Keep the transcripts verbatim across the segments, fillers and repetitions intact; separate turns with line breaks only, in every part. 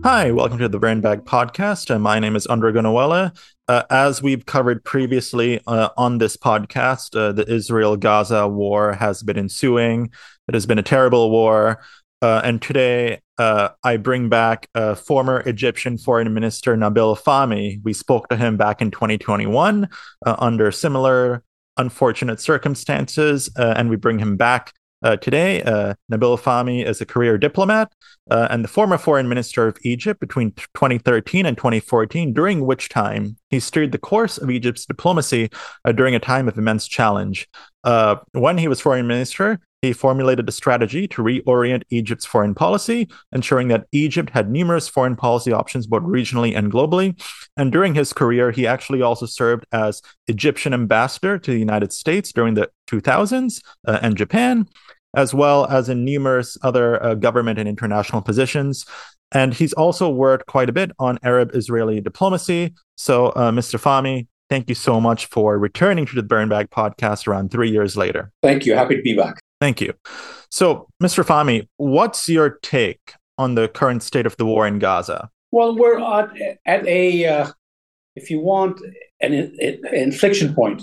Hi, welcome to the Brain Bag Podcast. Uh, my name is Andre Gunawala. Uh, as we've covered previously uh, on this podcast, uh, the Israel-Gaza war has been ensuing. It has been a terrible war. Uh, and today, uh, I bring back uh, former Egyptian Foreign Minister Nabil Fahmy. We spoke to him back in twenty twenty-one uh, under similar unfortunate circumstances, uh, and we bring him back Uh, today. Uh, Nabil Fahmy is a career diplomat uh, and the former foreign minister of Egypt between twenty thirteen and twenty fourteen, during which time he steered the course of Egypt's diplomacy uh, during a time of immense challenge. Uh, when he was foreign minister, he formulated a strategy to reorient Egypt's foreign policy, ensuring that Egypt had numerous foreign policy options both regionally and globally. And during his career, he actually also served as Egyptian ambassador to the United States during the two thousands uh, and Japan, as well as in numerous other uh, government and international positions. And he's also worked quite a bit on Arab-Israeli diplomacy. So, uh, Mister Fahmy, thank you so much for returning to the Brain Bag Podcast around three years later.
Thank you. Happy to be back.
Thank you. So, Mister Fahmy, what's your take on the current state of the war in Gaza?
Well, we're at, at a, uh, if you want, an, an inflection point.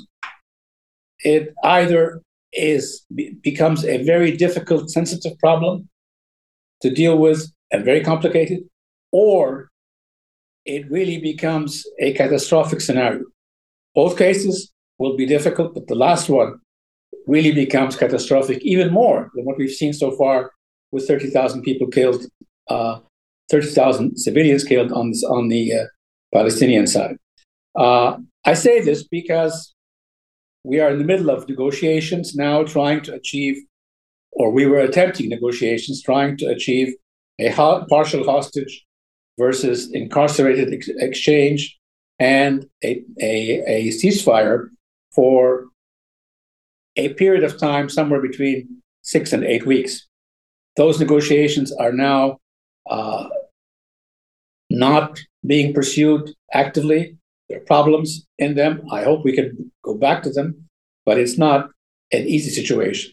It either is becomes a very difficult, sensitive problem to deal with and very complicated, or it really becomes a catastrophic scenario. Both cases will be difficult, but the last one really becomes catastrophic, even more than what we've seen so far, with thirty thousand people killed, uh, thirty thousand civilians killed on, this, on the uh, Palestinian side. Uh, I say this because we are in the middle of negotiations now, trying to achieve, or we were attempting negotiations, trying to achieve a ho- partial hostage versus incarcerated ex- exchange and a, a, a ceasefire for a period of time somewhere between six and eight weeks. Those negotiations are now uh, not being pursued actively. There are problems in them. I hope we can go back to them, but it's not an easy situation.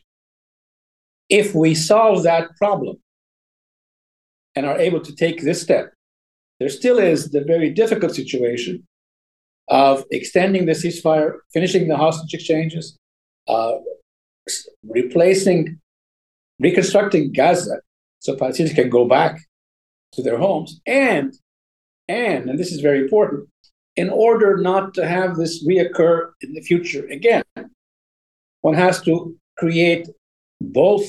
If we solve that problem and are able to take this step, there still is the very difficult situation of extending the ceasefire, finishing the hostage exchanges, uh, replacing, reconstructing Gaza so Palestinians can go back to their homes, and, and, and this is very important, in order not to have this reoccur in the future again, one has to create both.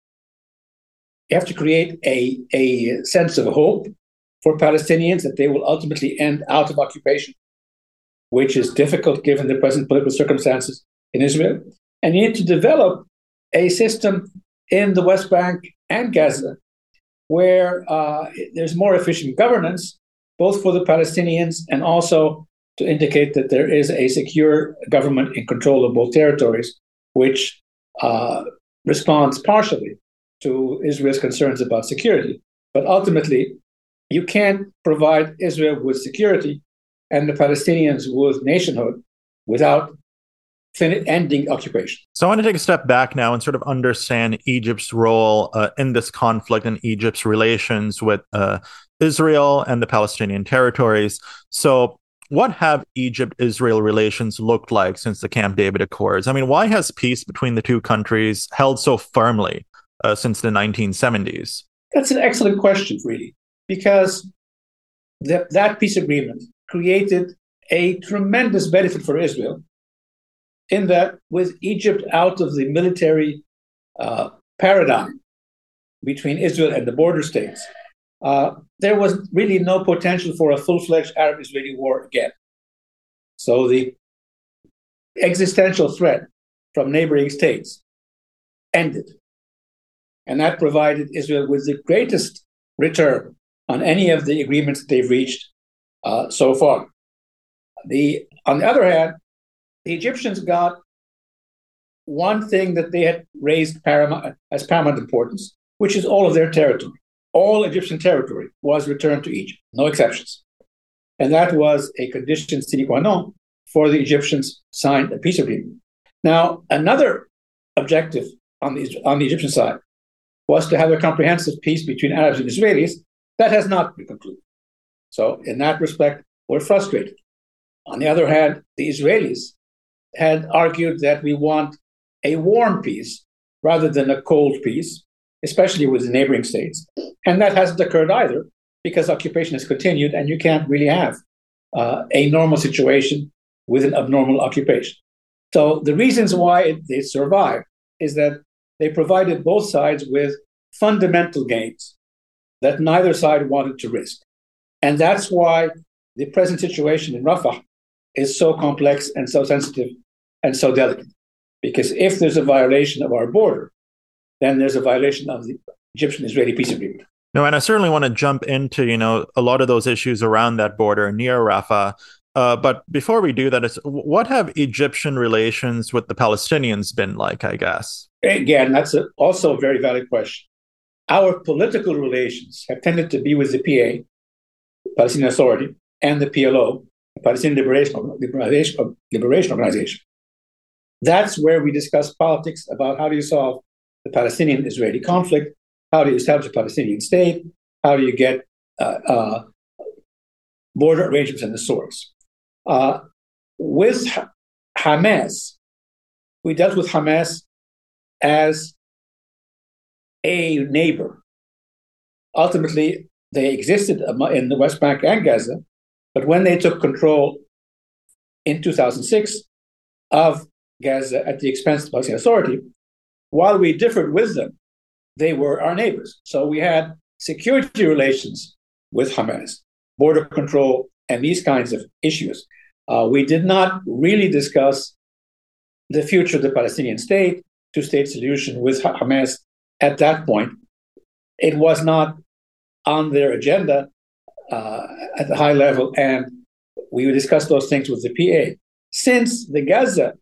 You have to create a, a sense of hope for Palestinians that they will ultimately end out of occupation, which is difficult given the present political circumstances in Israel. And you need to develop a system in the West Bank and Gaza where uh, there's more efficient governance, both for the Palestinians and also to indicate that there is a secure government in control of both territories, which uh, responds partially to Israel's concerns about security. But ultimately, you can't provide Israel with security and the Palestinians with nationhood without fin- ending occupation.
So I want to take a step back now and sort of understand Egypt's role uh, in this conflict and Egypt's relations with uh, Israel and the Palestinian territories. So what have Egypt-Israel relations looked like since the Camp David Accords? I mean, why has peace between the two countries held so firmly uh, since the nineteen seventies?
That's an excellent question, really, because that, that peace agreement created a tremendous benefit for Israel in that with Egypt out of the military uh, paradigm between Israel and the border states, uh, there was really no potential for a full-fledged Arab-Israeli war again. So the existential threat from neighboring states ended. And that provided Israel with the greatest return on any of the agreements they've reached uh, so far. The, on the other hand, the Egyptians got one thing that they had raised paramount, as paramount importance, which is all of their territory. All Egyptian territory was returned to Egypt, no exceptions. And that was a condition sine qua non for the Egyptians signed a peace agreement. Now, another objective on the, on the Egyptian side was to have a comprehensive peace between Arabs and Israelis. That has not been concluded. So in that respect, we're frustrated. On the other hand, the Israelis had argued that we want a warm peace rather than a cold peace, especially with the neighboring states. And that hasn't occurred either, because occupation has continued, and you can't really have uh, a normal situation with an abnormal occupation. So the reasons why it, they survived is that they provided both sides with fundamental gains that neither side wanted to risk. And that's why the present situation in Rafah is so complex and so sensitive and so delicate. Because if there's a violation of our border, then there's a violation of the Egyptian-Israeli peace agreement.
No, and I certainly want to jump into, you know, a lot of those issues around that border near Rafah. Uh, but before we do that, it's, what have Egyptian relations with the Palestinians been like, I guess?
Again, that's a, also a very valid question. Our political relations have tended to be with the P A, Palestinian Authority, and the P L O, the Palestinian Liberation, Liberation, Liberation Organization. That's where we discuss politics about how do you solve the Palestinian-Israeli conflict, how do you establish a Palestinian state, how do you get uh, uh, border arrangements and the sorts. Uh, with Hamas, we dealt with Hamas as a neighbor. Ultimately, they existed in the West Bank and Gaza, but when they took control in two thousand six of Gaza at the expense of the Palestinian Authority, while we differed with them, they were our neighbors. So we had security relations with Hamas, border control, and these kinds of issues. Uh, we did not really discuss the future of the Palestinian state, two-state solution with Hamas at that point. It was not on their agenda uh, at the high level, and we would discuss those things with the P A. Since the Gaza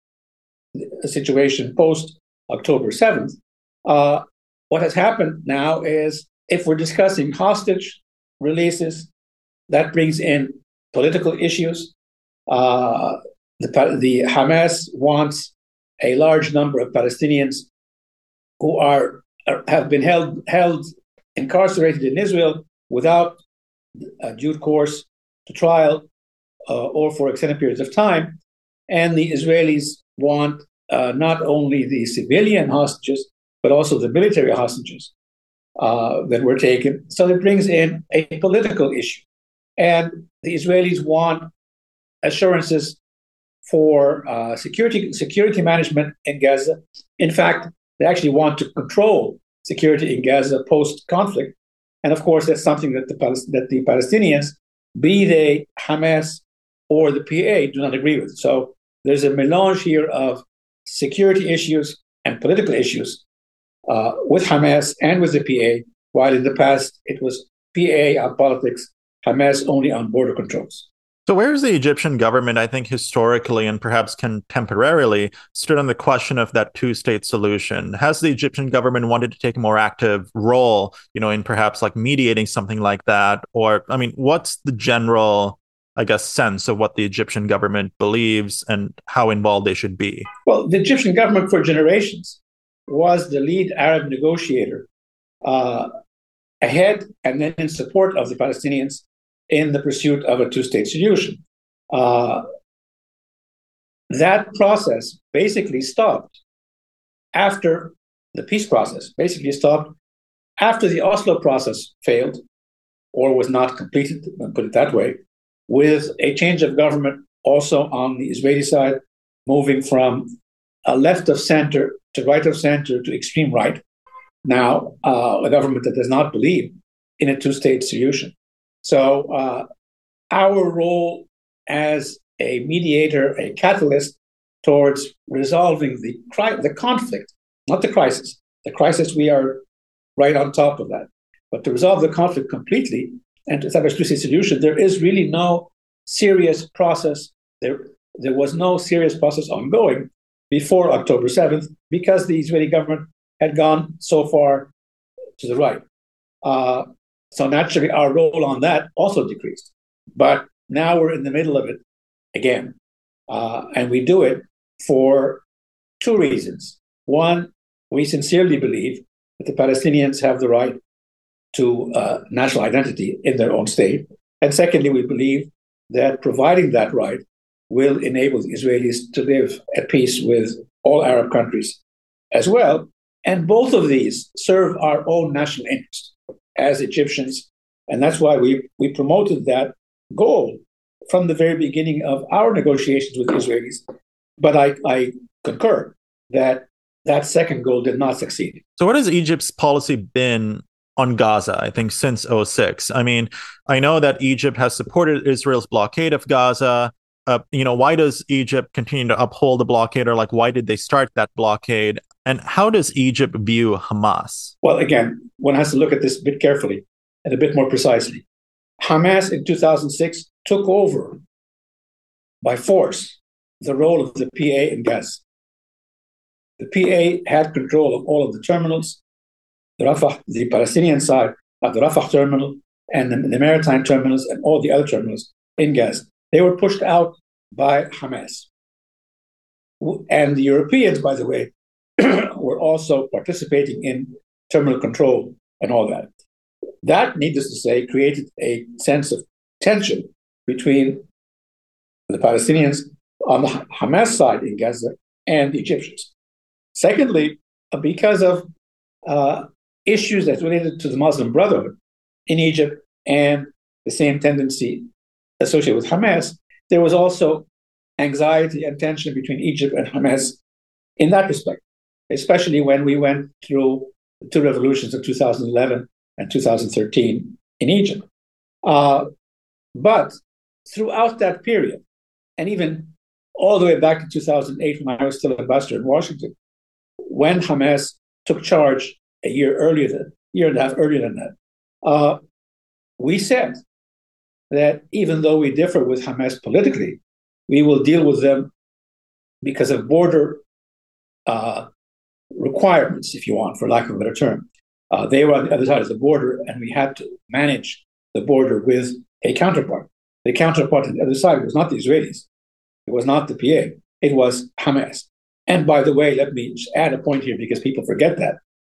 situation post-October seventh, uh, what has happened now is if we're discussing hostage releases, that brings in political issues. Uh, the, the Hamas wants a large number of Palestinians who are, are have been held held incarcerated in Israel without a due course to trial uh, or for extended periods of time, and the Israelis want uh, not only the civilian hostages but also the military hostages uh, that were taken. So it brings in a political issue, and the Israelis want assurances for uh, security security management in Gaza. In fact, they actually want to control security in Gaza post-conflict. And of course, that's something that the, that the Palestinians, be they Hamas or the P A, do not agree with. So there's a melange here of security issues and political issues uh, with Hamas and with the P A, while in the past it was P A on politics, Hamas only on border controls.
So where's the Egyptian government, I think historically and perhaps contemporarily, stood on the question of that two-state solution? Has the Egyptian government wanted to take a more active role, you know, in perhaps like mediating something like that? Or, I mean, what's the general, I guess, sense of what the Egyptian government believes and how involved they should be?
Well, the Egyptian government for generations was the lead Arab negotiator uh, ahead and then in support of the Palestinians in the pursuit of a two-state solution. Uh, that process basically stopped after the peace process, basically stopped after the Oslo process failed or was not completed, put it that way, with a change of government also on the Israeli side, moving from a left of center to right of center to extreme right. Now, uh, a government that does not believe in a two-state solution. So uh, our role as a mediator, a catalyst towards resolving the cri- the conflict, not the crisis. The crisis, we are right on top of that. But to resolve the conflict completely and to establish a two-state solution, there is really no serious process. There, there was no serious process ongoing before October seventh because the Israeli government had gone so far to the right. Uh, So naturally, our role on that also decreased. But now we're in the middle of it again. Uh, and we do it for two reasons. One, we sincerely believe that the Palestinians have the right to uh, national identity in their own state. And secondly, we believe that providing that right will enable the Israelis to live at peace with all Arab countries as well. And both of these serve our own national interest as Egyptians. And that's why we, we promoted that goal from the very beginning of our negotiations with the Israelis. But I, I concur that that second goal did not succeed.
So what has Egypt's policy been on Gaza, I think, since oh six? I mean, I know that Egypt has supported Israel's blockade of Gaza. Uh, you know, why does Egypt continue to uphold the blockade, or like, why did they start that blockade? And how does Egypt view Hamas?
Well, again, one has to look at this a bit carefully and a bit more precisely. Hamas in two thousand six took over by force the role of the P A in Gaza. The P A had control of all of the terminals, the Rafah, the Palestinian side of the Rafah terminal, and the, the maritime terminals, and all the other terminals in Gaza. They were pushed out by Hamas. And the Europeans, by the way, were also participating in terminal control and all that. That, needless to say, created a sense of tension between the Palestinians on the Hamas side in Gaza and the Egyptians. Secondly, because of uh, issues that related to the Muslim Brotherhood in Egypt and the same tendency associated with Hamas, there was also anxiety and tension between Egypt and Hamas in that respect, especially when we went through the two revolutions of two thousand eleven and two thousand thirteen in Egypt. Uh, but throughout that period, and even all the way back to two thousand eight when I was still ambassador in Washington, when Hamas took charge a year earlier, than, year and a half earlier than that, uh, we said that even though we differ with Hamas politically, we will deal with them because of border uh, requirements, if you want, for lack of a better term. Uh, they were on the other side of the border, and we had to manage the border with a counterpart. The counterpart on the other side was not the Israelis. It was not the P A. It was Hamas. And by the way, let me just add a point here because people forget that.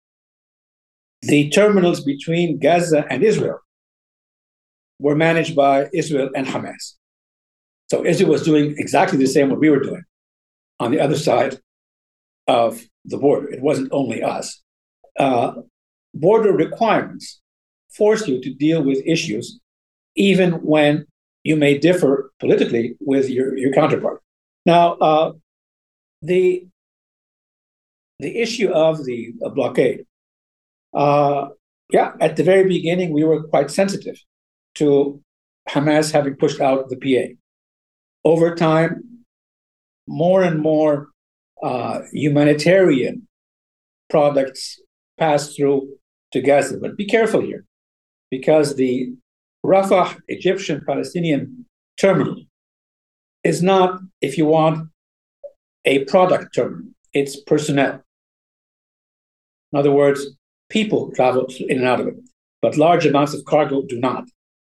The terminals between Gaza and Israel were managed by Israel and Hamas. So Israel was doing exactly the same what we were doing on the other side of the border. It wasn't only us. Uh, border requirements force you to deal with issues even when you may differ politically with your, your counterpart. Now, uh, the, the issue of the uh, blockade, uh, yeah, at the very beginning, we were quite sensitive to Hamas having pushed out the P A. Over time, more and more uh, humanitarian products pass through to Gaza. But be careful here, because the Rafah Egyptian-Palestinian terminal is not, if you want, a product terminal. It's personnel. In other words, people travel in and out of it, but large amounts of cargo do not.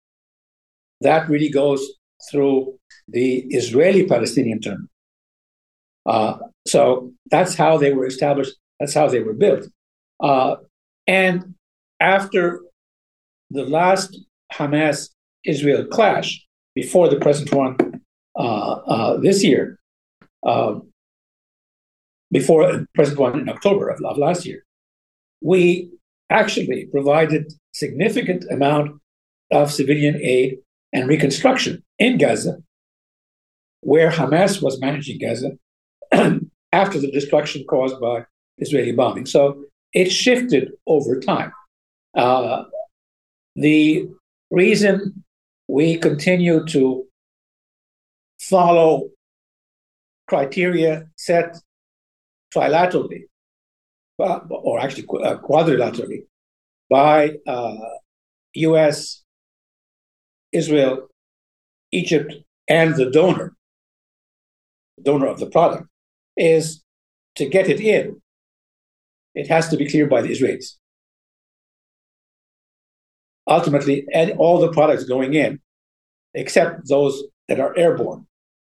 That really goes through the Israeli-Palestinian terminal. Uh, so that's how they were established. That's how they were built. Uh, and after the last Hamas-Israel clash, before the present one uh, uh, this year, uh, before the present one in October of, of last year, we actually provided significant amount of civilian aid and reconstruction in Gaza, where Hamas was managing Gaza after the destruction caused by Israeli bombing. So it shifted over time. Uh, the reason we continue to follow criteria set trilaterally, uh, or actually uh, quadrilaterally, by uh, U S, Israel, Egypt, and the donor, donor of the product, is to get it in, it has to be cleared by the Israelis. Ultimately, and all the products going in, except those that are airborne,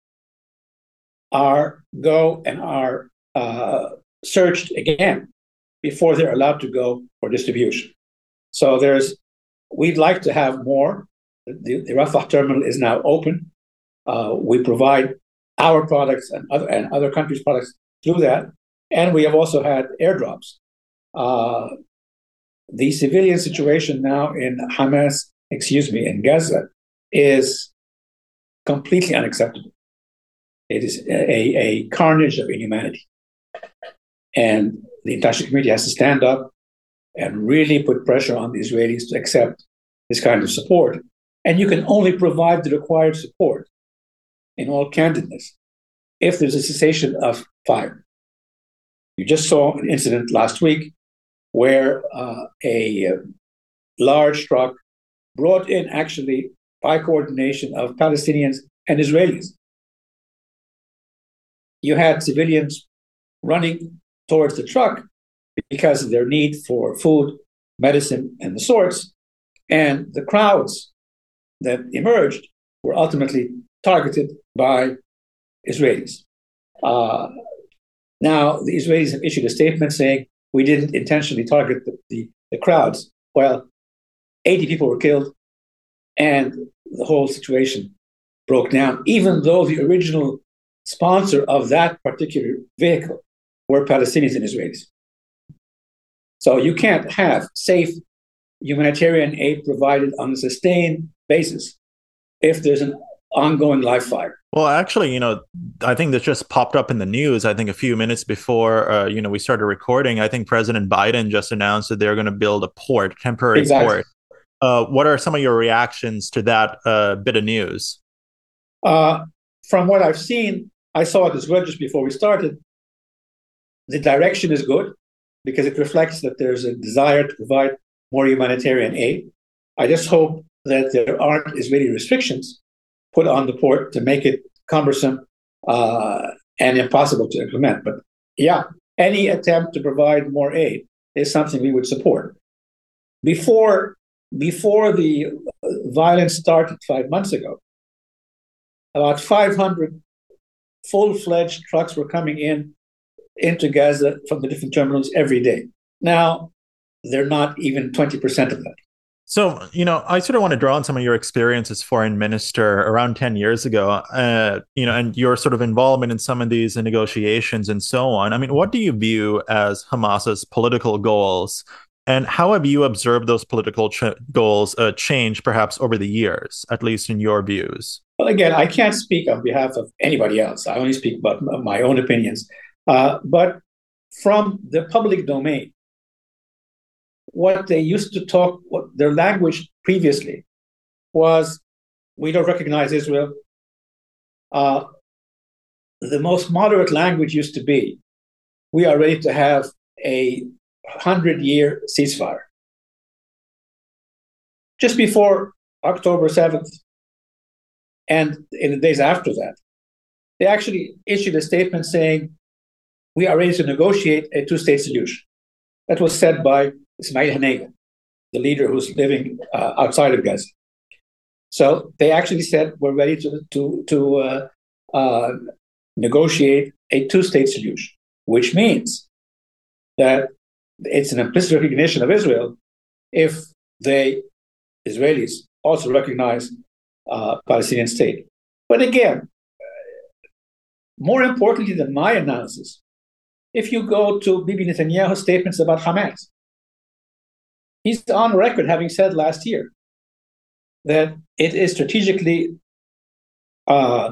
are go and are uh, searched again before they're allowed to go for distribution. So there's, we'd like to have more, the, the Rafah terminal is now open. Uh, we provide our products and other and other countries' products through that, and we have also had airdrops. Uh, the civilian situation now in Hamas, excuse me, in Gaza, is completely unacceptable. It is a, a carnage of inhumanity, and the international community has to stand up and really put pressure on the Israelis to accept this kind of support. And you can only provide the required support, in all candidness, if there's a cessation of fire. You just saw an incident last week where uh, a uh, large truck brought in, actually, by coordination of Palestinians and Israelis. You had civilians running towards the truck because of their need for food, medicine, and the sorts. And the crowds that emerged were ultimately targeted by Israelis. Uh, now, the Israelis have issued a statement saying, we didn't intentionally target the, the, the crowds. Well, eighty people were killed, and the whole situation broke down, even though the original sponsor of that particular vehicle were Palestinians and Israelis. So you can't have safe humanitarian aid provided on a sustained basis if there's an ongoing live fire.
Well, actually, you know, I think this just popped up in the news. I think a few minutes before, uh, you know, we started recording, I think President Biden just announced that they're going to build a port, temporary
exactly.
port. Uh, what are some of your reactions to that uh, bit of news?
Uh, from what I've seen, I saw it as well just before we started. The direction is good because it reflects that there's a desire to provide more humanitarian aid. I just hope that there aren't Israeli restrictions put on the port to make it cumbersome uh, and impossible to implement. But yeah, any attempt to provide more aid is something we would support. Before, before the violence started five months ago, about five hundred full-fledged trucks were coming in into Gaza from the different terminals every day. Now, they're not even twenty percent of that.
So, you know, I sort of want to draw on some of your experience as foreign minister around ten years ago, uh, you know, and your sort of involvement in some of these negotiations and so on. I mean, what do you view as Hamas's political goals, and how have you observed those political ch- goals uh, change perhaps over the years, at least in your views?
Well, again, I can't speak on behalf of anybody else. I only speak about my own opinions. Uh, but from the public domain, what they used to talk, what their language previously was, we don't recognize Israel. Uh, the most moderate language used to be, we are ready to have a hundred-year ceasefire. Just before October seventh, and in the days after that, they actually issued a statement saying, we are ready to negotiate a two-state solution. That was said by Ismail Haniyeh, the leader who's living uh, outside of Gaza. So they actually said, we're ready to, to, to uh, uh, negotiate a two-state solution, which means that it's an implicit recognition of Israel if they, Israelis, also recognize uh, Palestinian state. But again, more importantly than my analysis, if you go to Bibi Netanyahu's statements about Hamas, he's on record having said last year that it is strategically uh,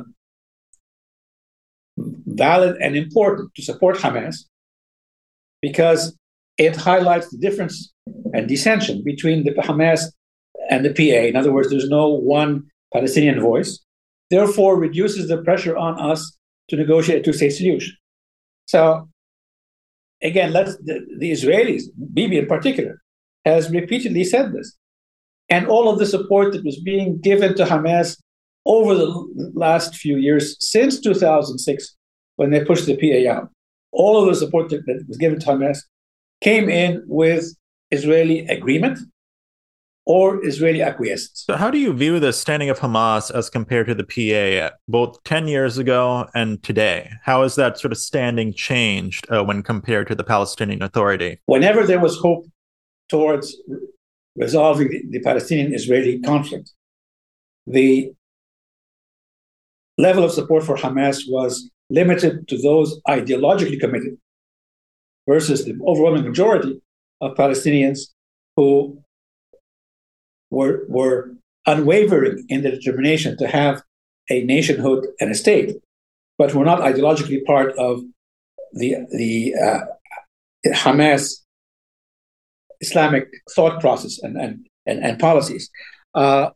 valid and important to support Hamas because it highlights the difference and dissension between the Hamas and the P A. In other words, there's no one Palestinian voice, therefore reduces the pressure on us to negotiate a two-state solution. So again, let's, the, the Israelis, Bibi in particular, has repeatedly said this. And all of the support that was being given to Hamas over the last few years, since two thousand six, when they pushed the P A out, all of the support that, that was given to Hamas came in with Israeli agreement or Israeli acquiescence.
So how do you view the standing of Hamas as compared to the P A both ten years ago and today? How has that sort of standing changed uh, when compared to the Palestinian Authority?
Whenever there was hope towards resolving the, the Palestinian-Israeli conflict, the level of support for Hamas was limited to those ideologically committed versus the overwhelming majority of Palestinians who were, were unwavering in their determination to have a nationhood and a state, but were not ideologically part of the, the uh, Hamas Islamic thought process and, and, and, and policies. Uh,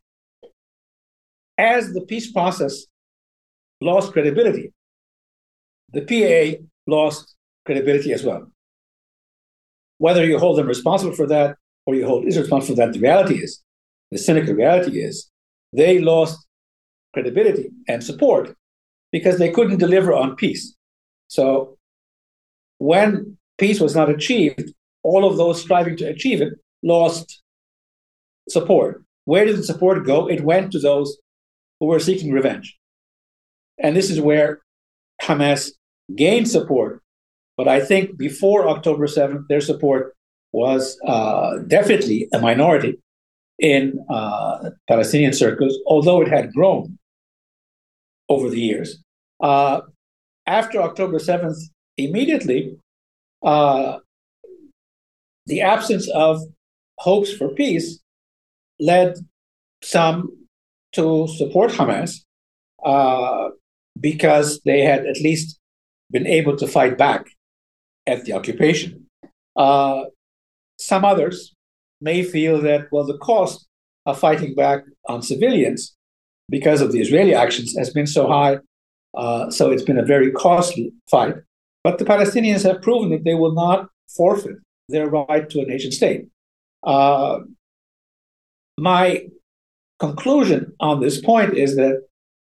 as the peace process lost credibility, the P A lost credibility as well. Whether you hold them responsible for that or you hold Israel responsible for that, the reality is, the cynical reality is, they lost credibility and support because they couldn't deliver on peace. So when peace was not achieved, all of those striving to achieve it lost support. Where did the support go? It went to those who were seeking revenge. And this is where Hamas gained support. But I think before October seventh, their support was uh, definitely a minority in uh, Palestinian circles, although it had grown over the years. Uh, after October seventh, immediately, uh, the absence of hopes for peace led some to support Hamas uh, because they had at least been able to fight back at the occupation. Uh, some others may feel that, well, the cost of fighting back on civilians because of the Israeli actions has been so high, uh, so it's been a very costly fight. But the Palestinians have proven that they will not forfeit their right to a nation state. Uh, my conclusion on this point is that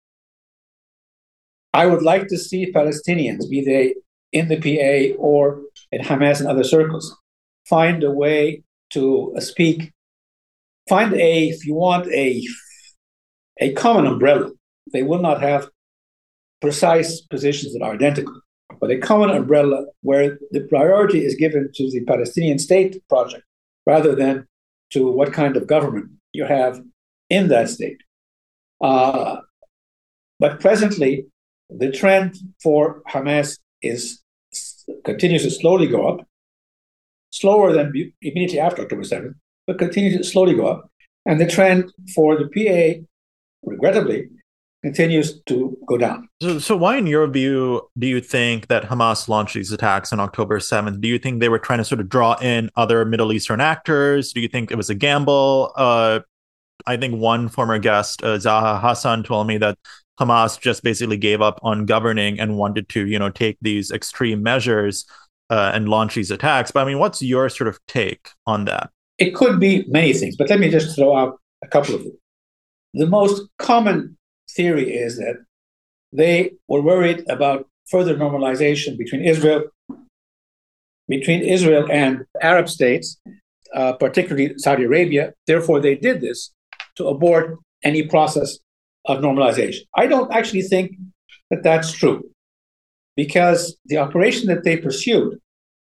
I would like to see Palestinians, be they in the P A or in Hamas and other circles, find a way to speak, find a, if you want, a, a common umbrella. They will not have precise positions that are identical, but a common umbrella where the priority is given to the Palestinian state project rather than to what kind of government you have in that state. Uh, but presently, the trend for Hamas is continues to slowly go up, slower than immediately after October seventh, but continues to slowly go up. And the trend for the P A, regrettably, continues to go down.
So, so why, in your view, do you think that Hamas launched these attacks on October seventh? Do you think they were trying to sort of draw in other Middle Eastern actors? Do you think it was a gamble? Uh, I think one former guest, uh, Zaha Hassan, told me that Hamas just basically gave up on governing and wanted to, you know, take these extreme measures uh, and launch these attacks. But I mean, what's your sort of take on that?
It could be many things, but let me just throw out a couple of them. The most common theory is that they were worried about further normalization between Israel, between Israel and Arab states, uh, particularly Saudi Arabia. Therefore, they did this to abort any process of normalization. I don't actually think that that's true, because the operation that they pursued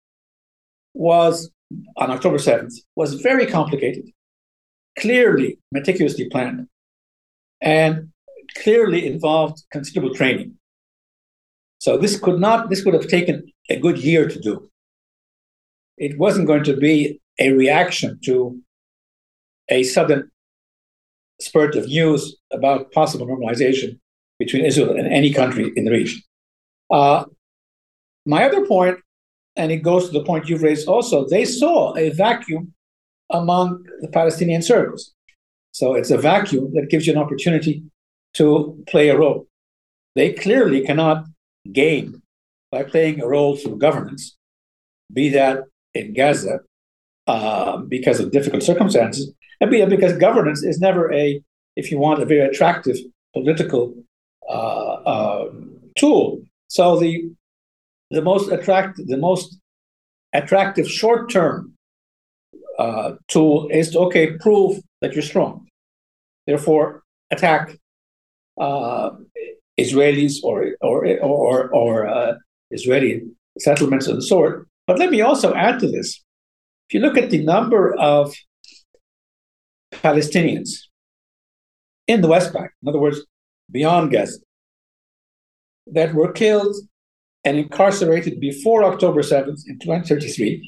was, on October seventh, was very complicated, clearly meticulously planned, and clearly involved considerable training. So this could not, this would have taken a good year to do. It wasn't going to be a reaction to a sudden spurt of news about possible normalization between Israel and any country in the region. Uh, my other point, and it goes to the point you've raised also, they saw a vacuum among the Palestinian circles. So it's a vacuum that gives you an opportunity to play a role. They clearly cannot gain by playing a role through governance, be that in Gaza, uh, because of difficult circumstances, and be that because governance is never a, if you want, a very attractive political uh, uh, tool. So the the most attractive, the most attractive short-term uh, tool is to, okay, prove that you're strong. Therefore, attack uh, Israelis or or or, or uh, Israeli settlements of the sort. But let me also add to this: if you look at the number of Palestinians in the West Bank, in other words, beyond Gaza, that were killed and incarcerated before October seventh in twenty thirty-three,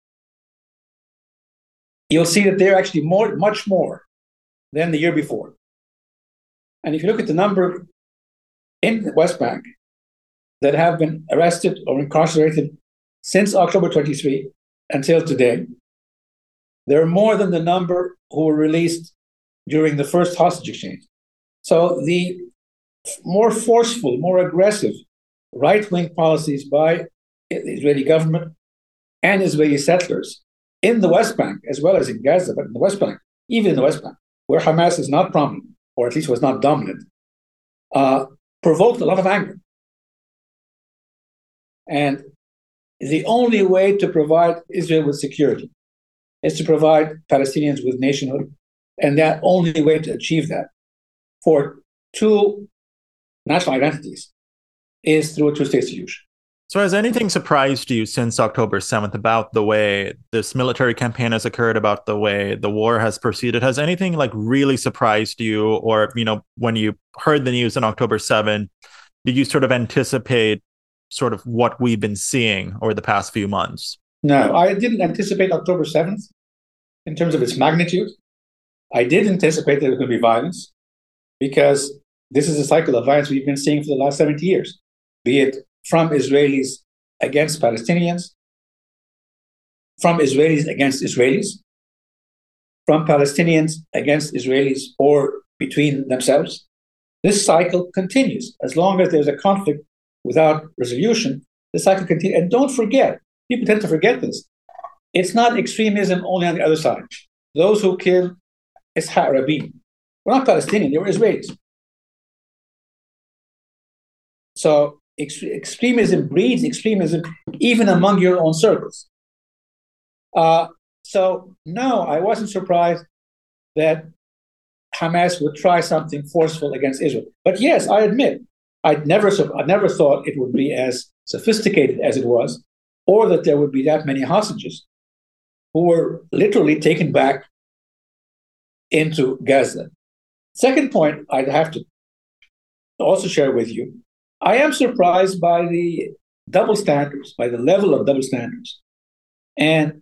you'll see that they're actually more, much more than the year before. And if you look at the number in the West Bank that have been arrested or incarcerated since October twenty-three until today, there are more than the number who were released during the first hostage exchange. So the more forceful, more aggressive right-wing policies by the Israeli government and Israeli settlers in the West Bank, as well as in Gaza, but in the West Bank, even in the West Bank, where Hamas is not prominent, or at least was not dominant, uh, provoked a lot of anger. And the only way to provide Israel with security is to provide Palestinians with nationhood. And that only way to achieve that for two national identities is through a two-state solution.
So has anything surprised you since October seventh about the way this military campaign has occurred, about the way the war has proceeded? Has anything like really surprised you? Or, you know, when you heard the news on October seventh, did you sort of anticipate sort of what we've been seeing over the past few months?
No, I didn't anticipate October seventh in terms of its magnitude. I did anticipate that there was going to be violence because this is a cycle of violence we've been seeing for the last seventy years, be it from Israelis against Palestinians, from Israelis against Israelis, from Palestinians against Israelis or between themselves. This cycle continues. As long as there's a conflict without resolution, the cycle continues. And don't forget, people tend to forget this. It's not extremism only on the other side. Those who kill Ishaq Rabin were not Palestinian, they were Israelis. So ex- extremism breeds extremism even among your own circles. Uh, so no, I wasn't surprised that Hamas would try something forceful against Israel. But yes, I admit, I'd never, I never thought it would be as sophisticated as it was, or that there would be that many hostages who were literally taken back into Gaza. Second point I'd have to also share with you, I am surprised by the double standards, by the level of double standards and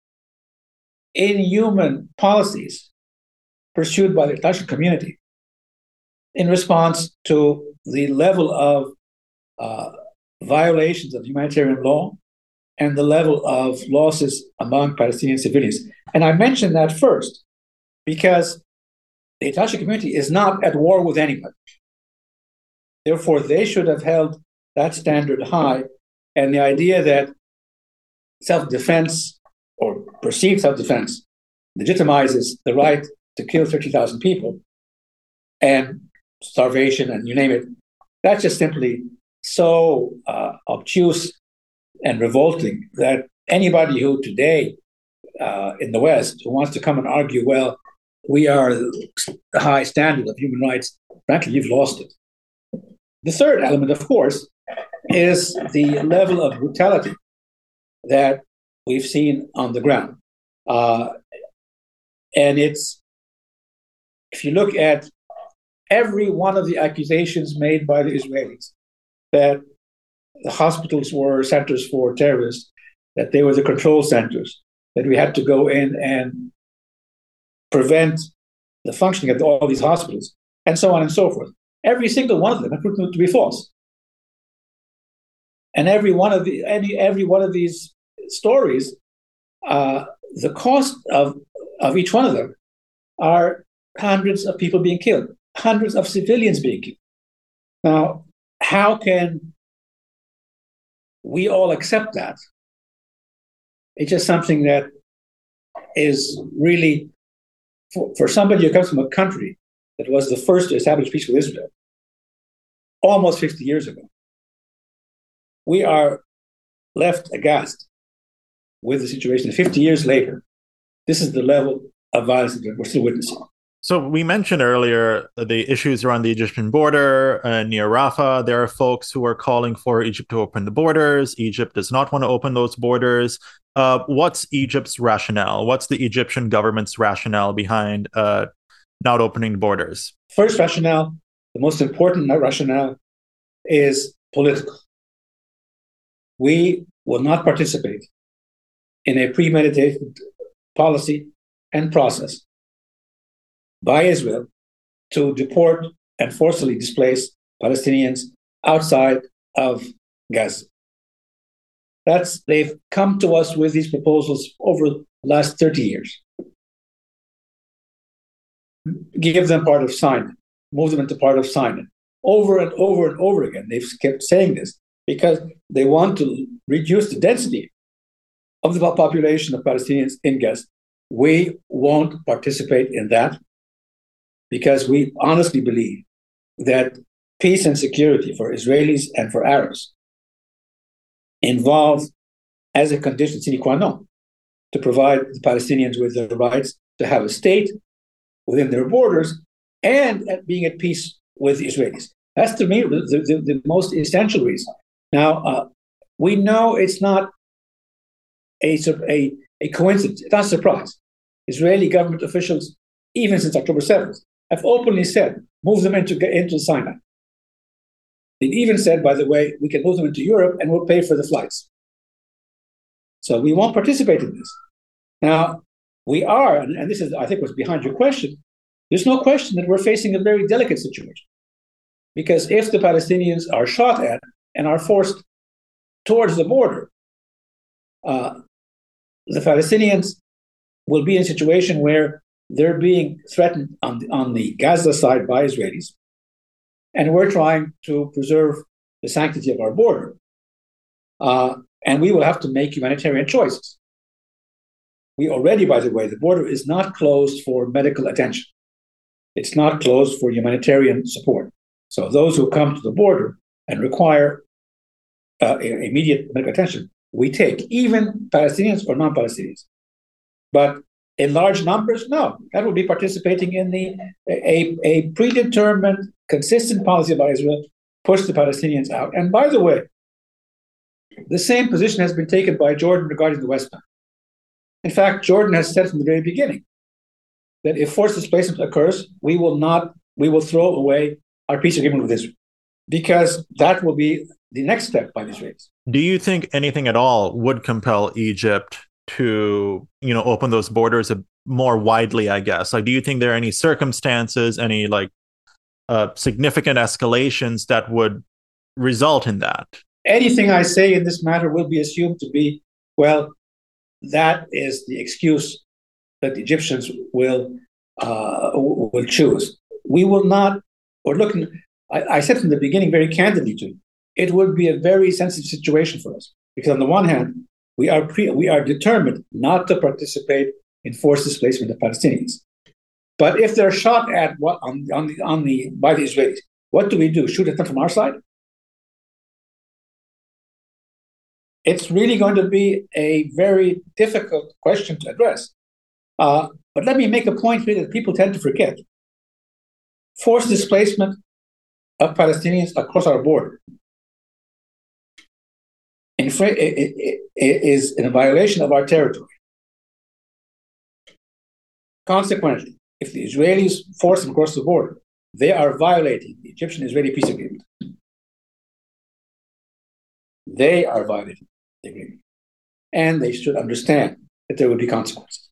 inhuman policies pursued by the international community in response to the level of uh, violations of humanitarian law and the level of losses among Palestinian civilians. And I mentioned that first because the international community is not at war with anybody. Therefore, they should have held that standard high. And the idea that self-defense or perceived self-defense legitimizes the right to kill thirty thousand people and starvation and you name it, that's just simply so uh, obtuse and revolting that anybody who today uh, in the West who wants to come and argue, well, we are the high standard of human rights, frankly, you've lost it. The third element, of course, is the level of brutality that we've seen on the ground. Uh, and it's, if you look at every one of the accusations made by the Israelis, that the hospitals were centers for terrorists, that they were the control centers, that we had to go in and prevent the functioning of all these hospitals, and so on and so forth. Every single one of them have proven to be false. And every one of the any every one of these stories, uh, the cost of, of each one of them are hundreds of people being killed, hundreds of civilians being killed. Now, how can we all accept that? It's just something that is really, for, for somebody who comes from a country that was the first to establish peace with Israel almost fifty years ago, we are left aghast with the situation. fifty years later, this is the level of violence that we're still witnessing.
So we mentioned earlier the issues around the Egyptian border uh, near Rafah. There are folks who are calling for Egypt to open the borders. Egypt does not want to open those borders. Uh, what's Egypt's rationale? What's the Egyptian government's rationale behind uh, not opening borders?
First rationale, the most important rationale, is political. We will not participate in a premeditated policy and process by Israel to deport and forcibly displace Palestinians outside of Gaza. That's, they've come to us with these proposals over the last thirty years. Give them part of Sinai, move them into part of Sinai. Over and over and over again, they've kept saying this because they want to reduce the density of the population of Palestinians in Gaza. We won't participate in that because we honestly believe that peace and security for Israelis and for Arabs involve, as a condition sine qua non, to provide the Palestinians with the rights to have a state within their borders and at being at peace with the Israelis. That's, to me, the, the, the most essential reason. Now, uh, we know it's not a, a, a coincidence. It's not a surprise. Israeli government officials, even since October seventh, have openly said, move them into, into Sinai. They've even said, by the way, we can move them into Europe and we'll pay for the flights. So we won't participate in this. Now, we are, and, and this is, I think, what's behind your question, there's no question that we're facing a very delicate situation. Because if the Palestinians are shot at and are forced towards the border, uh, the Palestinians will be in a situation where they're being threatened on the, on the Gaza side by Israelis, and we're trying to preserve the sanctity of our border. Uh, and we will have to make humanitarian choices. We already, by the way, the border is not closed for medical attention. It's not closed for humanitarian support. So those who come to the border and require uh, immediate medical attention, we take, even Palestinians or non-Palestinians. But in large numbers, no. That will be participating in the a, a predetermined, consistent policy by Israel, push the Palestinians out. And by the way, the same position has been taken by Jordan regarding the West Bank. In fact, Jordan has said from the very beginning that if forced displacement occurs, we will not, we will throw away our peace agreement with Israel, because that will be the next step by the Israelis.
Do you think anything at all would compel Egypt to, you know, open those borders more widely, I guess? Like, do you think there are any circumstances, any like uh, significant escalations that would result in that?
Anything I say in this matter will be assumed to be, well, that is the excuse that the Egyptians will uh, will choose. We will not, or looking, I, I said from the beginning very candidly to you, it would be a very sensitive situation for us. Because on the one hand, we are pre, we are determined not to participate in forced displacement of Palestinians. But if they're shot at what on, on the on the by the Israelis, what do we do? Shoot at them from our side? It's really going to be a very difficult question to address. Uh, but let me make a point here that people tend to forget. Forced displacement of Palestinians across our border in fr- is in a violation of our territory. Consequently, if the Israelis force them across the border, they are violating the Egyptian-Israeli peace agreement. They are violating the agreement. And they should understand that there will be consequences.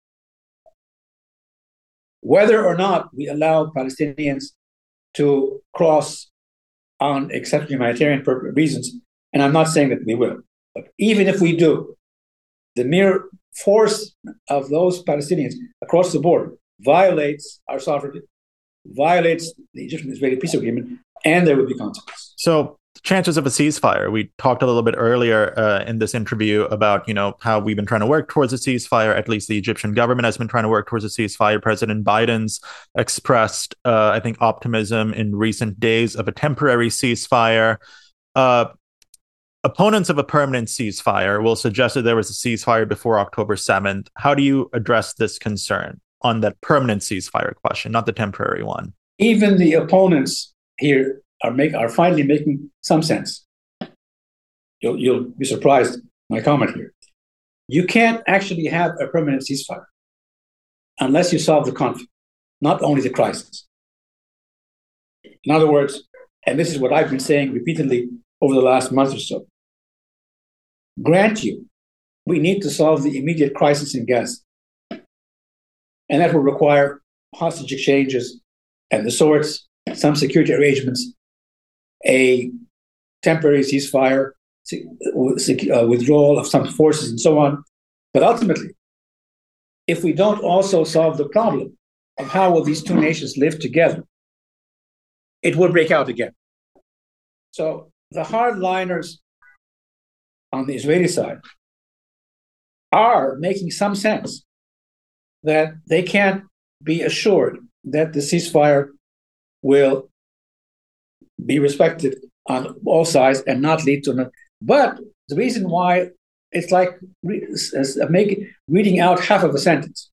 Whether or not we allow Palestinians to cross on exceptional humanitarian reasons, and I'm not saying that we will, but even if we do, the mere force of those Palestinians across the border violates our sovereignty, violates the Egyptian-Israeli peace agreement, and there will be consequences.
So, chances of a ceasefire. We talked a little bit earlier uh, in this interview about, you know, how we've been trying to work towards a ceasefire. At least the Egyptian government has been trying to work towards a ceasefire. President Biden's expressed, uh, I think, optimism in recent days of a temporary ceasefire. Uh, opponents of a permanent ceasefire will suggest that there was a ceasefire before October seventh. How do you address this concern on that permanent ceasefire question, not the temporary one?
Even the opponents here are make are finally making some sense. You'll you'll be surprised my comment here. You can't actually have a permanent ceasefire unless you solve the conflict. not only the crisis. In other words, and this is what I've been saying repeatedly over the last month or so, grant you, we need to solve the immediate crisis in Gaza. And that will require hostage exchanges and the sorts, some security arrangements, a temporary ceasefire, uh, withdrawal of some forces, and so on. But ultimately, if we don't also solve the problem of how will these two nations live together, it will break out again. So the hardliners on the Israeli side are making some sense that they can't be assured that the ceasefire will be respected on all sides and not lead to an. But the reason why it's like re- make, reading out half of a sentence.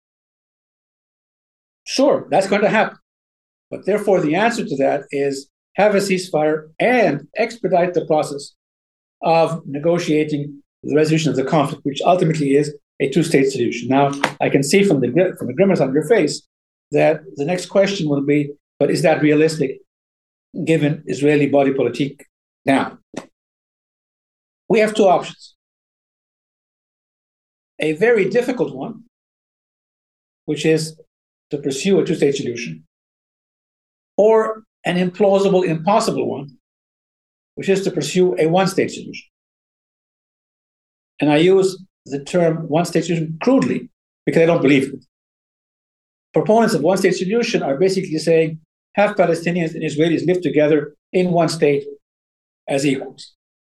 Sure, that's going to happen. But therefore, the answer to that is have a ceasefire and expedite the process of negotiating the resolution of the conflict, which ultimately is a two-state solution. Now, I can see from the from the grimace on your face that the next question will be, but is that realistic given Israeli body politique? Now, we have two options. A very difficult one, which is to pursue a two-state solution, or an implausible, impossible one, which is to pursue a one-state solution. And I use the term one-state solution crudely because I don't believe it. Proponents of one-state solution are basically saying, have Palestinians and Israelis live together in one state as equals.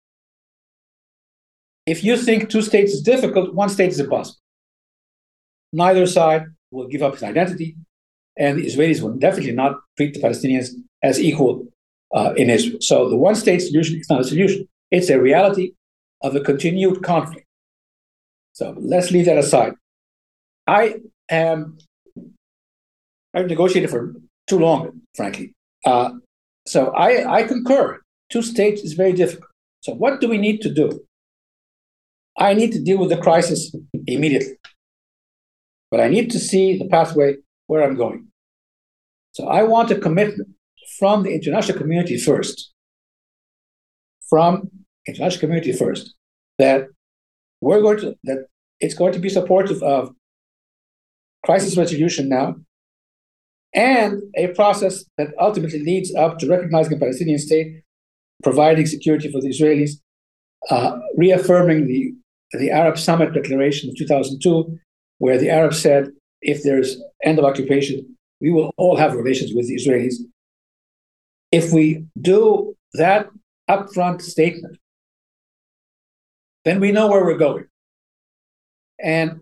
If you think two states is difficult, one state is impossible. Neither side will give up its identity, and the Israelis will definitely not treat the Palestinians as equal uh, in Israel. So the one-state solution is not a solution. It's a reality of a continued conflict. So let's leave that aside. I am, I've negotiated for too long, frankly. Uh, so I, I concur. Two states is very difficult. So what do we need to do? I need to deal with the crisis immediately. But I need to see the pathway where I'm going. So I want a commitment from the international community first, from international community first, that we're going to, that it's going to be supportive of crisis resolution now, and a process that ultimately leads up to recognizing a Palestinian state, providing security for the Israelis, uh, reaffirming the, the Arab Summit Declaration of two thousand two, where the Arabs said, if there's end of occupation, we will all have relations with the Israelis. If we do that upfront statement, then we know where we're going. And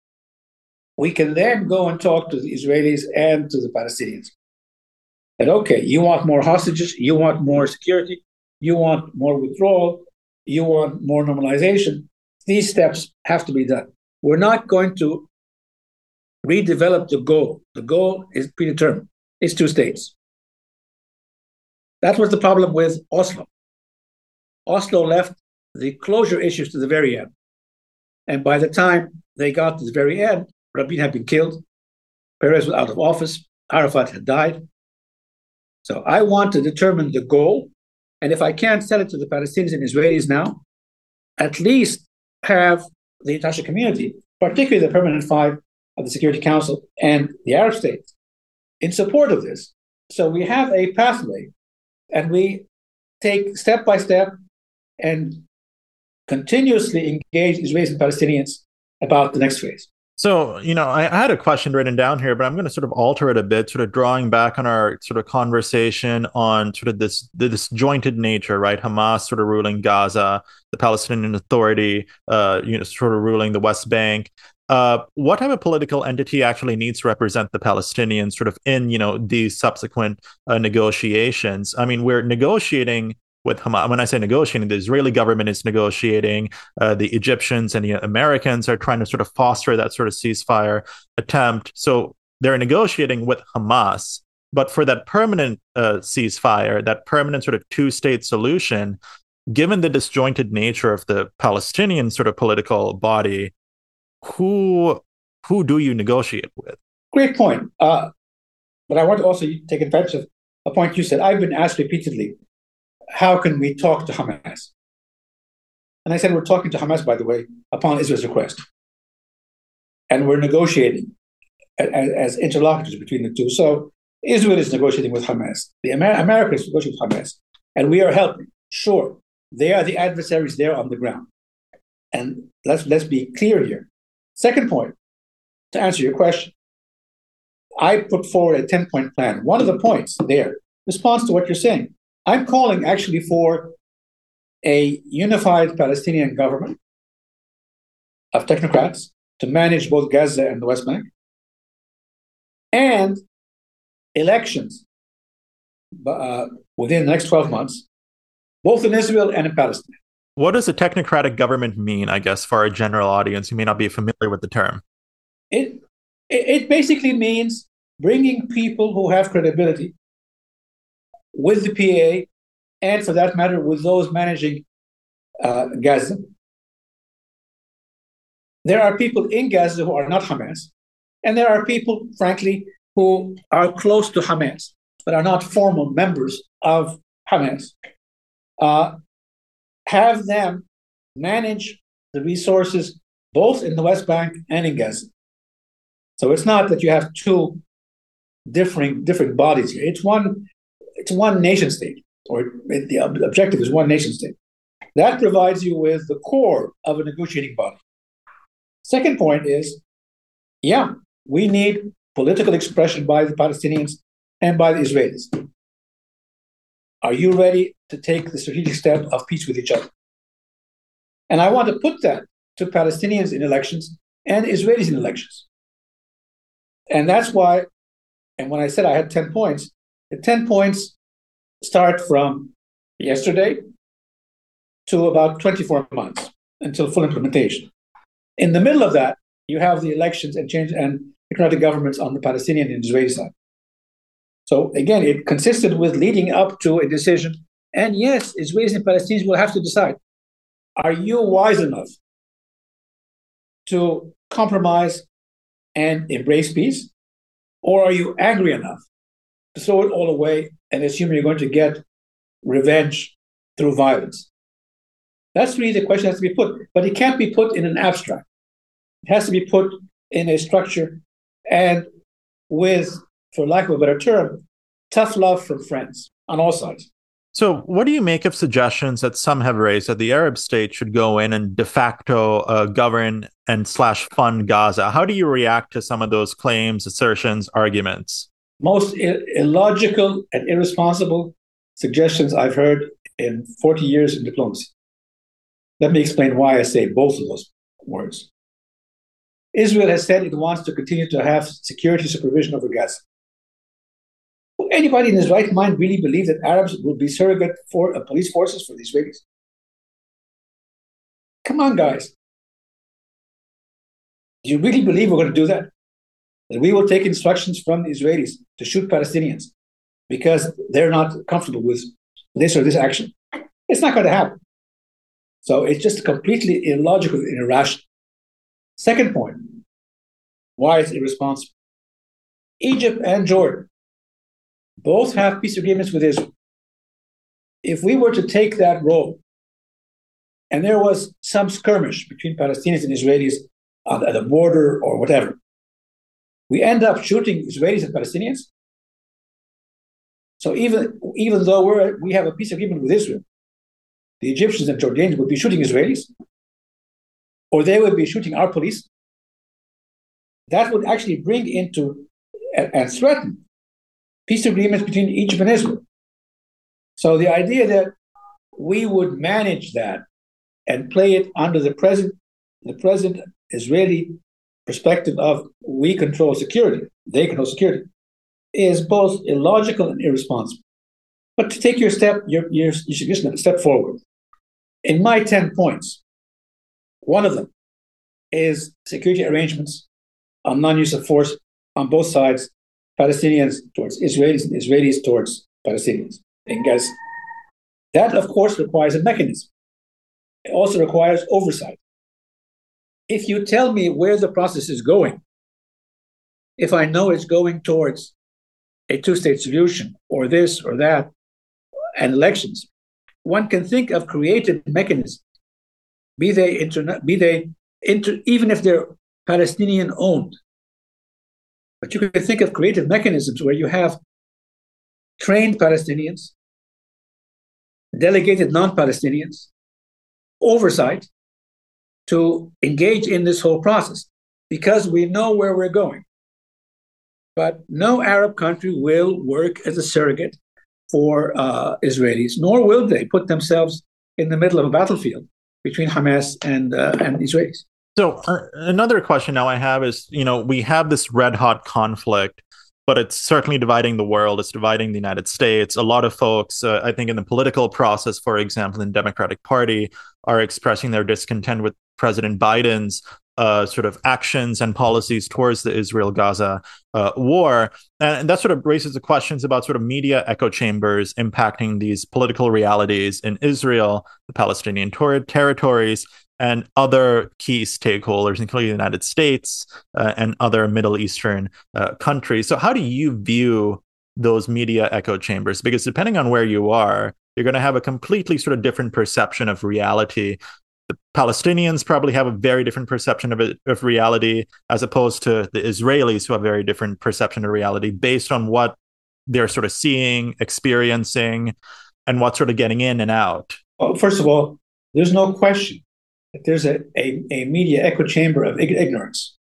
we can then go and talk to the Israelis and to the Palestinians. And okay, you want more hostages, you want more security, you want more withdrawal, you want more normalization. These steps have to be done. We're not going to redevelop the goal. The goal is predetermined. It's two states. That was the problem with Oslo. Oslo left the closure issues to the very end. And by the time they got to the very end, Rabin had been killed, Peres was out of office, Arafat had died. So I want to determine the goal, and if I can't sell it to the Palestinians and Israelis now, at least have the international community, particularly the Permanent Five of the Security Council and the Arab states, in support of this. So we have a pathway, and we take step by step and continuously engage Israelis and Palestinians about the next phase.
So, you know, I, I had a question written down here, but I'm going to sort of alter it a bit, sort of drawing back on our sort of conversation on sort of this this disjointed nature, right? Hamas sort of ruling Gaza, the Palestinian Authority, uh, you know, sort of ruling the West Bank. Uh, what type of political entity actually needs to represent the Palestinians sort of in, you know, these subsequent uh, negotiations? I mean, we're negotiating with Hamas. When I say negotiating, the Israeli government is negotiating. Uh, the Egyptians and the Americans are trying to sort of foster that sort of ceasefire attempt. So they're negotiating with Hamas. But for that permanent uh, ceasefire, that permanent sort of two-state solution, given the disjointed nature of the Palestinian sort of political body, who who do you negotiate with?
Great point. Uh, But I want to also take advantage of a point you said. I've been asked repeatedly, how can we talk to Hamas? And I said, we're talking to Hamas, by the way, upon Israel's request. And we're negotiating as, as interlocutors between the two. So Israel is negotiating with Hamas. The Amer- America is negotiating with Hamas. And we are helping. Sure, they are the adversaries there on the ground. And let's, let's be clear here. Second point, to answer your question, I put forward a ten-point plan. One of the points there responds to what you're saying. I'm calling actually for a unified Palestinian government of technocrats to manage both Gaza and the West Bank, and elections uh, within the next twelve months, both in Israel and in Palestine.
What does a technocratic government mean, I guess, for a general audience who may not be familiar with the term?
It, it basically means bringing people who have credibility with the P A, and for that matter, with those managing uh, Gaza. There are people in Gaza who are not Hamas, and there are people, frankly, who are close to Hamas, but are not formal members of Hamas. Uh, have them manage the resources both in the West Bank and in Gaza. So it's not that you have two differing different bodies here. It's one, it's one nation state, or it, the objective is one nation state. That provides you with the core of a negotiating body. Second point is, yeah, we need political expression by the Palestinians and by the Israelis. Are you ready to take the strategic step of peace with each other? And I want to put that to Palestinians in elections and Israelis in elections. And that's why, and when I said I had ten points, the ten points start from yesterday to about twenty-four months until full implementation. In the middle of that, you have the elections and change and democratic governments on the Palestinian and Israeli side. So again, it consisted with leading up to a decision. And yes, Israelis and Palestinians will have to decide, are you wise enough to compromise and embrace peace? Or are you angry enough to throw it all away and assume you're going to get revenge through violence? That's really the question that has to be put. But it can't be put in an abstract. It has to be put in a structure and with, for lack of a better term, tough love from friends on all sides.
So what do you make of suggestions that some have raised that the Arab state should go in and de facto uh, govern and slash fund Gaza? How do you react to some of those claims, assertions, arguments?
Most I- illogical and irresponsible suggestions I've heard in forty years in diplomacy. Let me explain why I say both of those words. Israel has said it wants to continue to have security supervision over Gaza. Will anybody in his right mind really believe that Arabs will be surrogate for uh, police forces for the Israelis? Come on, guys. Do you really believe we're going to do that? That we will take instructions from the Israelis to shoot Palestinians because they're not comfortable with this or this action? It's not going to happen. So it's just completely illogical and irrational. Second point, why it's irresponsible. Egypt and Jordan both have peace agreements with Israel. If we were to take that role and there was some skirmish between Palestinians and Israelis at the border or whatever, we end up shooting Israelis and Palestinians. So even, even though we're, we have a peace agreement with Israel, the Egyptians and Jordanians would be shooting Israelis, or they would be shooting our police. That would actually bring into and, and threaten peace agreements between Egypt and Israel. So the idea that we would manage that and play it under the present, the present Israeli perspective of we control security, they control security, is both illogical and irresponsible. But to take your step, your, your, your suggestion, a step forward. In my ten points, one of them is security arrangements on non-use of force on both sides, Palestinians towards Israelis and Israelis towards Palestinians in Gaza. That, of course, requires a mechanism. It also requires oversight. If you tell me where the process is going, if I know it's going towards a two-state solution or this or that and elections, one can think of creative mechanisms, be they internet, be they inter, even if they're Palestinian owned. But you can think of creative mechanisms where you have trained Palestinians, delegated non-Palestinians, oversight to engage in this whole process, because we know where we're going. But no Arab country will work as a surrogate for uh, Israelis, nor will they put themselves in the middle of a battlefield between Hamas and uh, and Israelis.
So uh, another question now I have is, you know, we have this red hot conflict, but it's certainly dividing the world. It's dividing the United States. A lot of folks, uh, I think in the political process, for example, in the Democratic Party, are expressing their discontent with President Biden's uh, sort of actions and policies towards the Israel-Gaza uh, war. And that sort of raises the questions about sort of media echo chambers impacting these political realities in Israel, the Palestinian ter- territories, and other key stakeholders, including the United States uh, and other Middle Eastern uh, countries. So how do you view those media echo chambers? Because depending on where you are, you're going to have a completely sort of different perception of reality. The Palestinians probably have a very different perception of, it, of reality, as opposed to the Israelis, who have a very different perception of reality based on what they're sort of seeing, experiencing, and what's sort of getting in and out.
Well, first of all, there's no question that there's a, a, a media echo chamber of ignorance,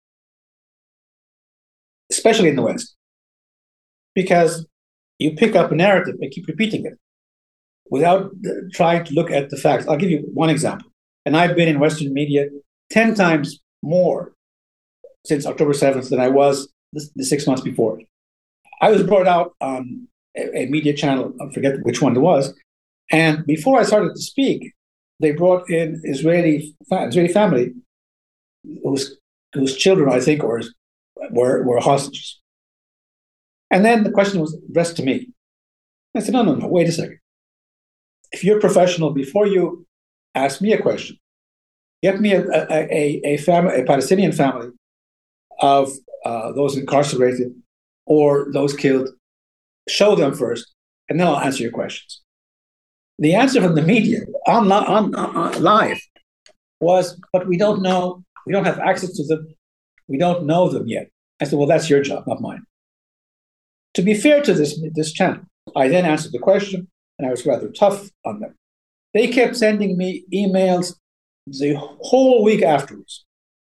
especially in the West, because you pick up a narrative and keep repeating it without trying to look at the facts. I'll give you one example. And I've been in Western media ten times more since October seventh than I was the, the six months before. I was brought out on a, a media channel, I forget which one it was, and before I started to speak, they brought in Israeli Israeli family whose whose children, I think, or were were hostages. And then the question was addressed to me. I said, no, no, no, wait a second. If you're professional, before you ask me a question, get me a a, a, a family, a Palestinian family of uh, those incarcerated or those killed. Show them first, and then I'll answer your questions. The answer from the media on, on, on live was, but we don't know, we don't have access to them, we don't know them yet. I said, well, that's your job, not mine. To be fair to this, this channel, I then answered the question, and I was rather tough on them. They kept sending me emails the whole week afterwards,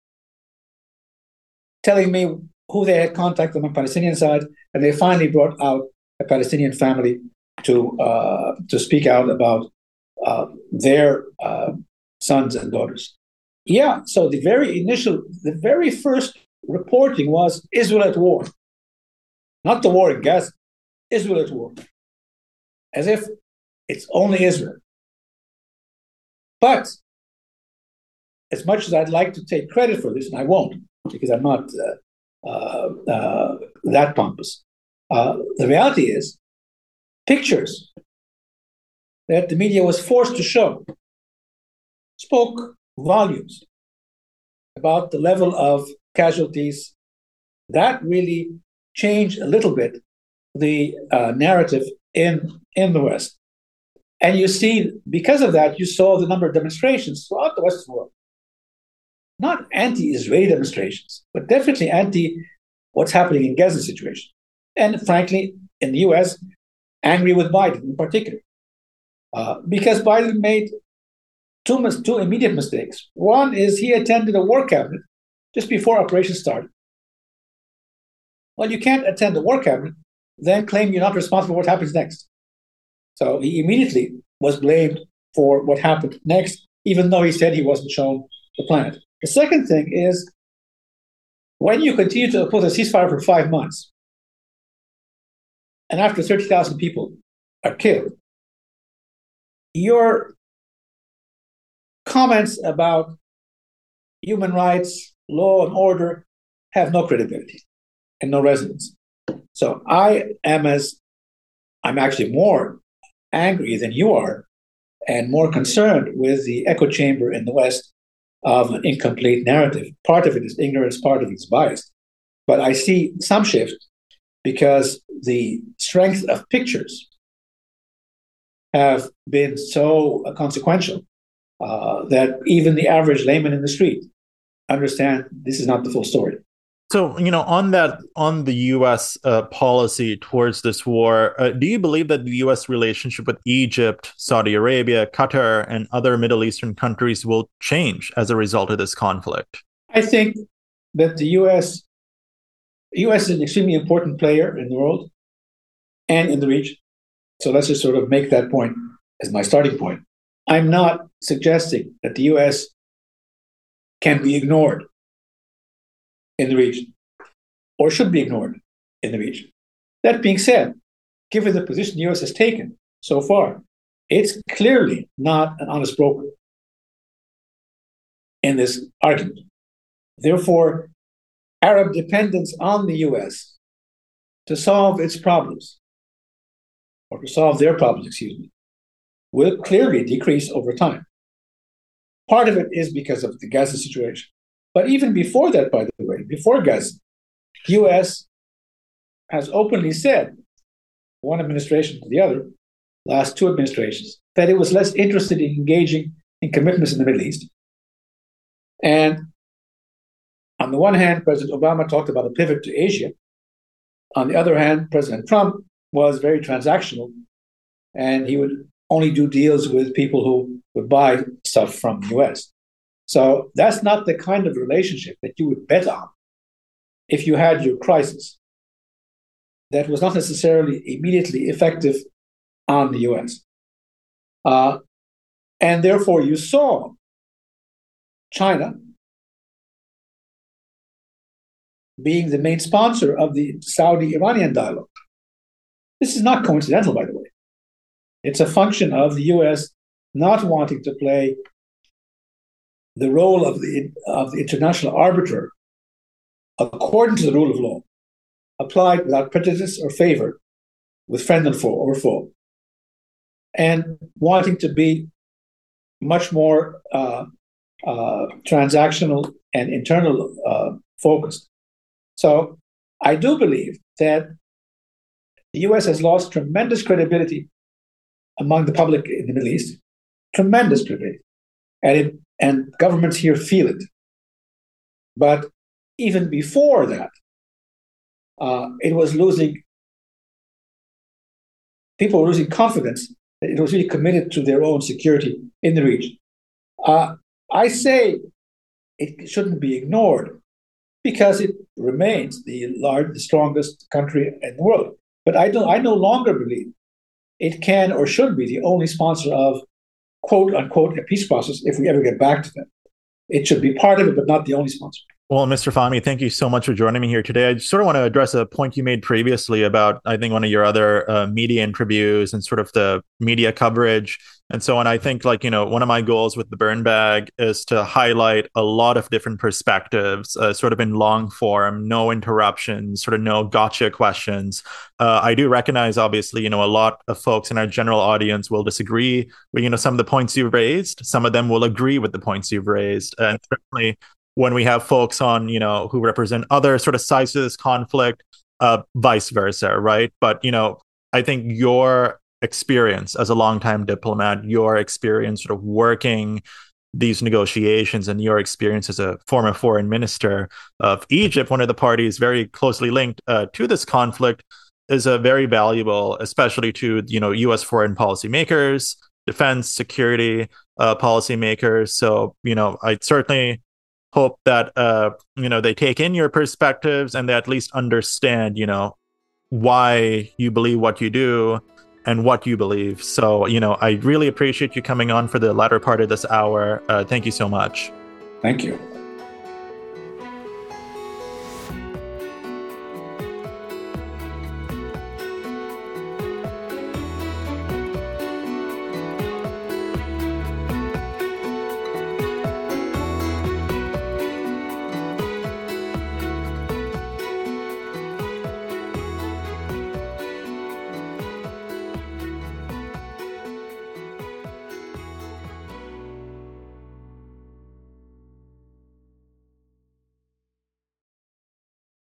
telling me who they had contacted on the Palestinian side, and they finally brought out a Palestinian family to uh, to speak out about uh, their uh, sons and daughters. Yeah, so the very initial, the very first reporting was Israel at war. Not the war in Gaza, Israel at war. As if it's only Israel. But as much as I'd like to take credit for this, and I won't, because I'm not uh, uh, uh, that pompous, uh, the reality is pictures that the media was forced to show spoke volumes about the level of casualties. That really changed a little bit the uh, narrative in, in the West. And you see, because of that, you saw the number of demonstrations throughout the Western world. Not anti-Israeli demonstrations, but definitely anti what's happening in Gaza situation. And frankly, in the U S, angry with Biden in particular. Uh, because Biden made two, mis- two immediate mistakes. One is he attended a war cabinet just before operations started. Well, you can't attend the war cabinet, then claim you're not responsible for what happens next. So he immediately was blamed for what happened next, even though he said he wasn't shown the planet. The second thing is, when you continue to oppose a ceasefire for five months, and after thirty thousand people are killed, your comments about human rights, law and order have no credibility and no resonance. So I am as, I'm actually more angry than you are and more concerned with the echo chamber in the West of an incomplete narrative. Part of it is ignorance, part of it is bias. But I see some shift because the strength of pictures have been so consequential uh, that even the average layman in the street understand this is not the full story.
So, you know, on that, on the U S uh, policy towards this war, uh, do you believe that the U S relationship with Egypt, Saudi Arabia, Qatar, and other Middle Eastern countries will change as a result of this conflict?
I think that the U S the U S is an extremely important player in the world and in the region. So let's just sort of make that point as my starting point. I'm not suggesting that the U S can be ignored in the region or should be ignored in the region. That being said, given the position the U S has taken so far, it's clearly not an honest broker in this argument. Therefore, Arab dependence on the U S to solve its problems, or to solve their problems, excuse me, will clearly decrease over time. Part of it is because of the Gaza situation. But even before that, by the way, before Gaza, the U S has openly said, one administration to the other, last two administrations, that it was less interested in engaging in commitments in the Middle East. And on the one hand, President Obama talked about a pivot to Asia. On the other hand, President Trump was very transactional, and he would only do deals with people who would buy stuff from the U S. So that's not the kind of relationship that you would bet on if you had your crisis. That was not necessarily immediately effective on the U S. Uh, and therefore, you saw China being the main sponsor of the Saudi-Iranian dialogue. This is not coincidental, by the way. It's a function of the U S not wanting to play the role of the, of the international arbiter according to the rule of law, applied without prejudice or favor, with friend and foe or foe, and wanting to be much more uh, uh, transactional and internal uh, focused. So I do believe that the U S has lost tremendous credibility among the public in the Middle East, tremendous credibility, and it, and governments here feel it. But even before that, uh, it was losing, people were losing confidence that it was really committed to their own security in the region. Uh, I say it shouldn't be ignored because it remains the largest, the strongest country in the world. But I don't, I no longer believe it can or should be the only sponsor of quote unquote a peace process if we ever get back to that. It should be part of it, but not the only sponsor.
Well, Mister Fahmy, thank you so much for joining me here today. I sort of want to address a point you made previously about, I think, one of your other uh, media interviews and sort of the media coverage and so on. I think, like, you know, one of my goals with the Burn Bag is to highlight a lot of different perspectives, uh, sort of in long form, no interruptions, sort of no gotcha questions. Uh, I do recognize, obviously, you know, a lot of folks in our general audience will disagree with, you know, some of the points you've raised. Some of them will agree with the points you've raised. And certainly, when we have folks on, you know, who represent other sort of sides of this conflict, uh, vice versa, right? But, you know, I think your experience as a longtime diplomat, your experience sort of working these negotiations, and your experience as a former foreign minister of Egypt, one of the parties very closely linked uh, to this conflict, is a very valuable, especially to, you know, U S foreign policy makers, defense, security uh, policy makers. So, you know, I certainly hope that, uh, you know, they take in your perspectives and they at least understand, you know, why you believe what you do and what you believe. So, you know, I really appreciate you coming on for the latter part of this hour. Uh, thank you so much.
Thank you.